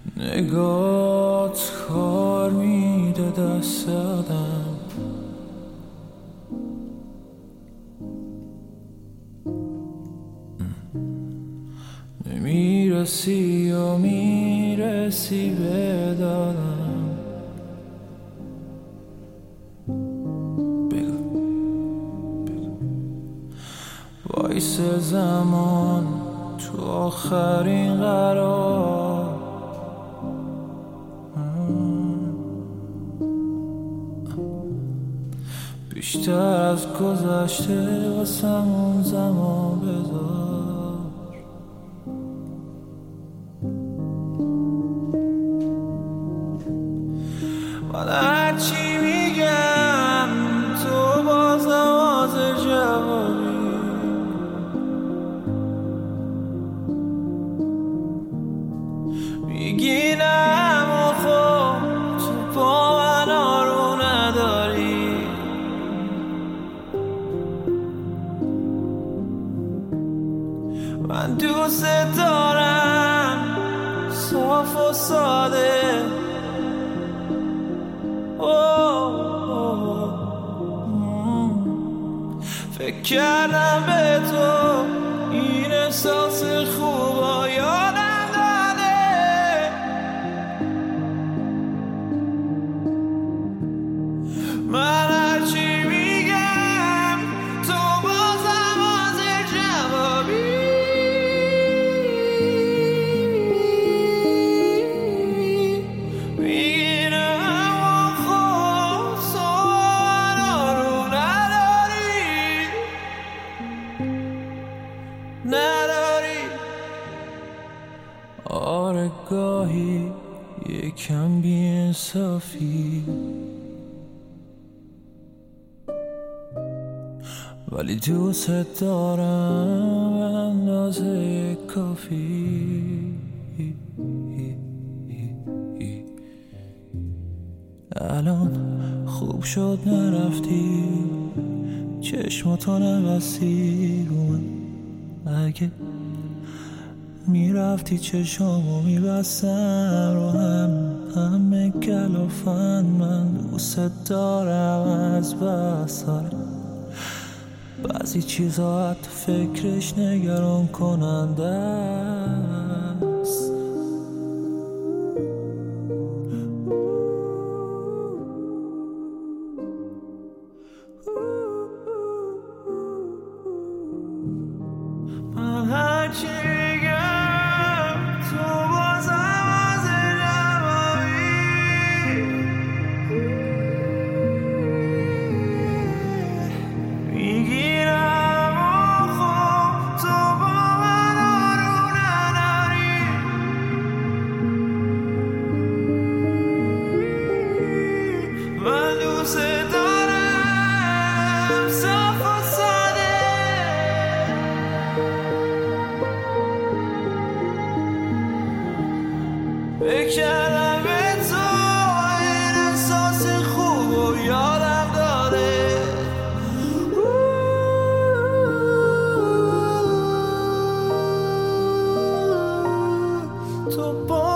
نگات کار میده دست آدم، نمیرسی و میرسی به دادم. بگو وایس زمان تو آخرین قرار، بیشتر از گذشته واسمون زمان بذار. من هرچی میگم تو بازم حاضر جوابی، میگی نه اما خب تو با من آرو نداری. من دوست دارم صاف و ساده، فکر کردم به تو این احساس خوبا یادم داده. من هرچی میگم تو بازم حاضر جوابی، میگیرم خود سوال رو نداری. آره گاهی یکم بی‌انصافی، ولی دوست دارم به اندازه کافی. الان خوب شد نرفتی، چشماتو نبستی رو من. اگه میرفتی چشامو میبستم رو همه گلافن. من دوست دارم از بس داره، بعضی چیزا حتی فکرش نگران کننده است. من هرچی میگم تو بازم حاضر جوابی، میگیرم و خب تو با من آرو نداری. من دوست دارم صاف و ساده، فکر کردم به تو این احساس خوب و یادم داده. تو با